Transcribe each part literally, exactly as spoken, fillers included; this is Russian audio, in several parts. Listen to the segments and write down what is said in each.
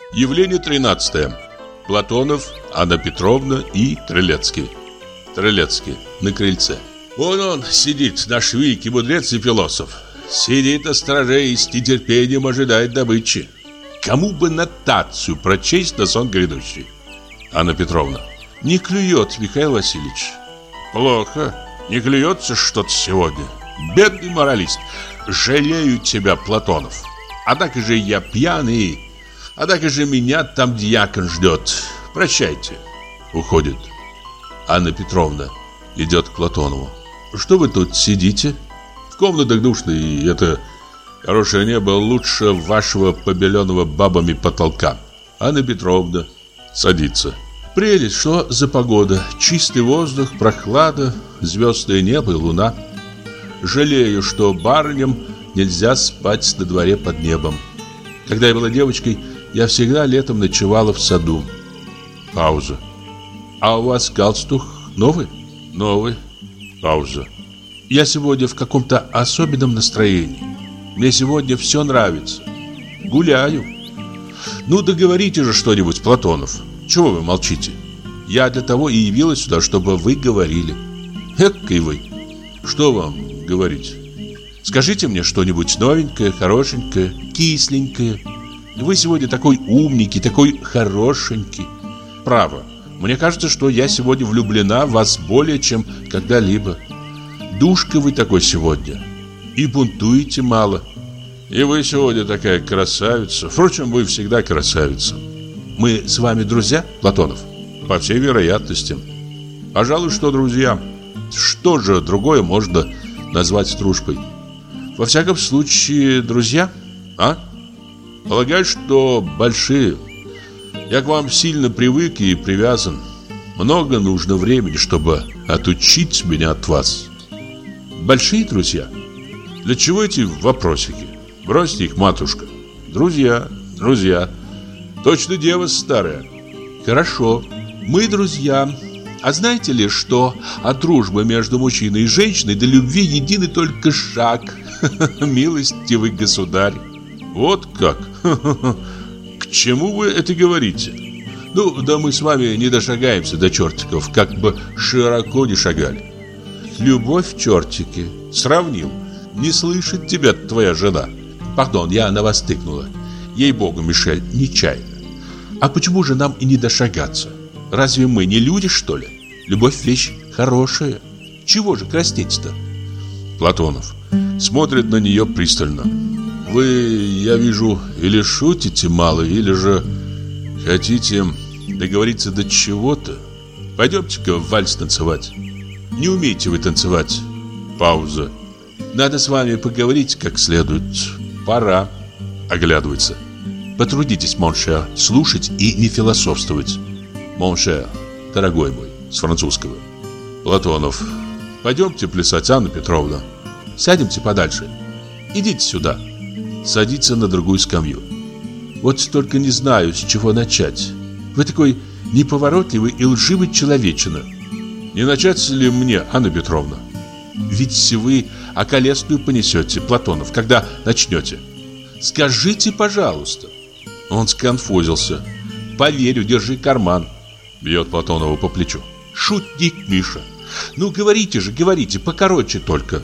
Явление тринадцатое. Платонов, Анна Петровна и Трелецкий. Трелецкий на крыльце. Вон он сидит, наш великий мудрец и философ. Сидит на страже и с нетерпением ожидает добычи. Кому бы нотацию прочесть на сон грядущий? Анна Петровна. Не клюет, Михаил Васильевич. Плохо. Не клюется что-то сегодня. Бедный моралист. Жалею тебя, Платонов. Однако же я пьяный. Однако же меня там дьякон ждет. Прощайте. Уходит. Анна Петровна идет к Платонову. Что вы тут сидите? В комнатах душно, и это хорошее небо лучше вашего побеленного бабами потолка. Анна Петровна садится. Прелесть, что за погода? Чистый воздух, прохлада, звездное небо и луна. Жалею, что барыням нельзя спать на дворе под небом. Когда я была девочкой, я всегда летом ночевала в саду. Пауза. А у вас галстук новый? Новый. Пауза. Я сегодня в каком-то особенном настроении. Мне сегодня все нравится. Гуляю. Ну, договорите же что-нибудь, Платонов. Чего вы молчите? Я для того и явилась сюда, чтобы вы говорили. Эккой вы. Что вам говорить? Скажите мне что-нибудь новенькое, хорошенькое, кисленькое. Вы сегодня такой умненький, такой хорошенький. Право. Мне кажется, что я сегодня влюблена в вас более, чем когда-либо. Душка вы такой сегодня. И бунтуете мало. И вы сегодня такая красавица. Впрочем, вы всегда красавица. Мы с вами друзья, Платонов? По всей вероятности. Пожалуй, что друзья. Что же другое можно назвать дружбой? Во всяком случае, друзья, а? Полагаю, что большие. Я к вам сильно привык и привязан. Много нужно времени, чтобы отучить меня от вас. Большие друзья? Для чего эти вопросики? Бросьте их, матушка. Друзья, друзья. Точно дева старая. Хорошо, мы друзья. А знаете ли, что от дружбы между мужчиной и женщиной до любви единый только шаг? Милостивый государь. Вот как? К чему вы это говорите? Ну, да мы с вами не дошагаемся до чертиков, как бы широко не шагали. Любовь, чертики, сравнил. Не слышит тебя твоя жена. Пардон, я на вас тыкнула. Ей-богу, Мишель, нечаянно. А почему же нам и не дошагаться? Разве мы не люди, что ли? Любовь вещь хорошая. Чего же краснеть-то? Платонов смотрит на нее пристально. Вы, я вижу, или шутите мало, или же хотите договориться до чего-то. Пойдемте-ка в вальс танцевать. Не умеете вы танцевать. Пауза. Надо с вами поговорить как следует. Пора. Оглядывается. Потрудитесь, моншер, слушать и не философствовать. Моншер, дорогой мой, с французского. Платонов. Пойдемте плясать, Анна Петровна. Сядемте подальше. Идите сюда. Садится на другую скамью. Вот только не знаю, с чего начать. Вы такой неповоротливый и лживый человечина. Не начать ли мне, Анна Петровна? Ведь вы околесную понесете, Платонов, когда начнете. Скажите, пожалуйста. Он сконфузился. Поверю, держи карман. Бьет Платонова по плечу. Шутник, Миша. Ну, говорите же, говорите, покороче только.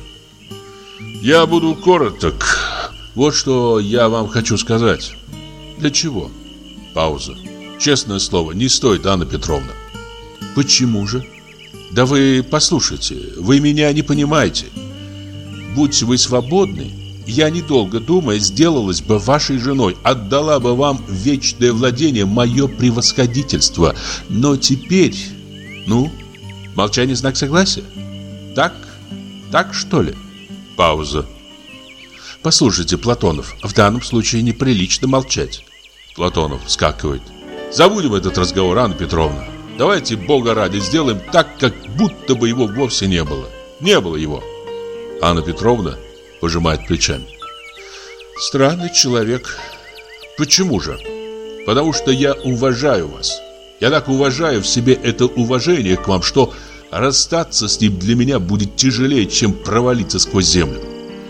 Я буду короток. Вот что я вам хочу сказать. Для чего? Пауза. Честное слово, не стоит, Анна Петровна. Почему же? Да вы послушайте, вы меня не понимаете. Будь вы свободны, я, недолго думая, сделалась бы вашей женой, отдала бы вам в вечное владение мое превосходительство. Но теперь... Ну, молчание знак согласия? Так? Так, что ли? Пауза. Послушайте, Платонов, в данном случае неприлично молчать. Платонов вскакивает. Забудем этот разговор, Анна Петровна. Давайте, Бога ради, сделаем так, как будто бы его вовсе не было. Не было его. Анна Петровна пожимает плечами. Странный человек. Почему же? Потому что я уважаю вас. Я так уважаю в себе это уважение к вам, что расстаться с ним для меня будет тяжелее, чем провалиться сквозь землю.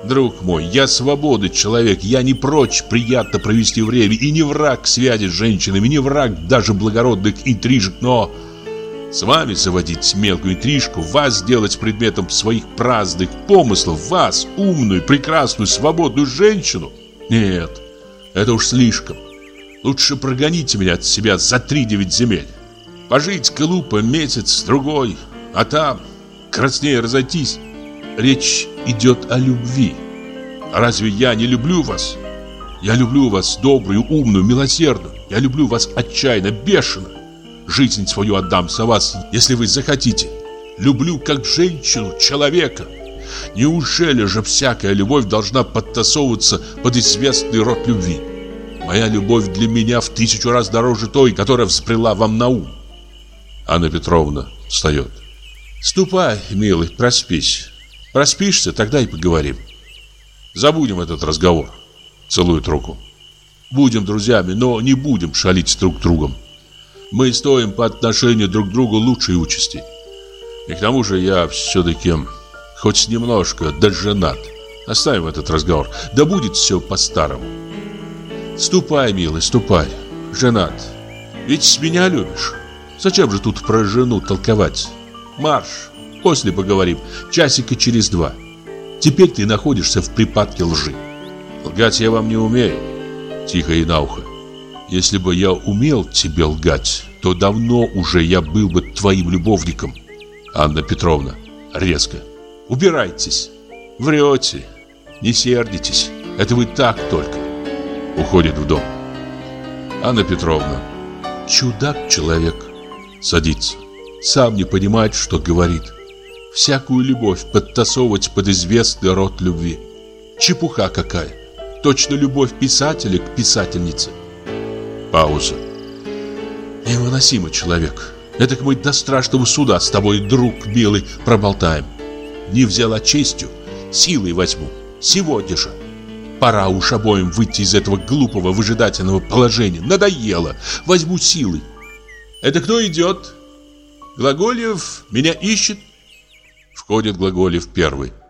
Друг мой, я свободный человек, я не прочь приятно провести время и не враг связи с женщинами, не враг даже благородных интрижек, но с вами заводить мелкую интрижку, вас сделать предметом своих праздных помыслов, вас, умную, прекрасную, свободную женщину? Нет, это уж слишком. Лучше прогоните меня от себя за три девять земель. Пожить глупо месяц, другой, а там краснее разойтись. Речь идет о любви. Разве я не люблю вас? Я люблю вас добрую, умную, милосердную. Я люблю вас отчаянно, бешено. Жизнь свою отдам за вас, если вы захотите. Люблю как женщину, человека. Неужели же всякая любовь должна подтасовываться под известный род любви? Моя любовь для меня в тысячу раз дороже той, которая взбрела вам на ум. Анна Петровна встает. Ступай, милый, проспись. Проспишься, тогда и поговорим. Забудем этот разговор. Целует руку. Будем друзьями, но не будем шалить друг другом. Мы стоим по отношению друг к другу лучшей участи. И к тому же я все-таки хоть немножко, да женат. Оставим этот разговор. Да будет все по-старому. Ступай, милый, ступай. Женат. Ведь меня любишь. Зачем же тут про жену толковать? Марш. После поговорим. Часика через два. Теперь ты находишься в припадке лжи. Лгать я вам не умею. Тихо и на ухо. Если бы я умел тебе лгать, то давно уже я был бы твоим любовником. Анна Петровна резко. Убирайтесь. Врете. Не сердитесь. Это вы так только. Уходит в дом. Анна Петровна. Чудак человек. Садится. Сам не понимает, что говорит. Всякую любовь подтасовывать под известный род любви. Чепуха какая. Точно любовь писателя к писательнице. Пауза. Невыносимый человек. Это мы до страшного суда с тобой, друг милый, проболтаем. Не взяла честью, силой возьму. Сегодня же. Пора уж обоим выйти из этого глупого выжидательного положения. Надоело. Возьму силой. Это кто идет? Глаголев меня ищет. Входит Глаголев первый.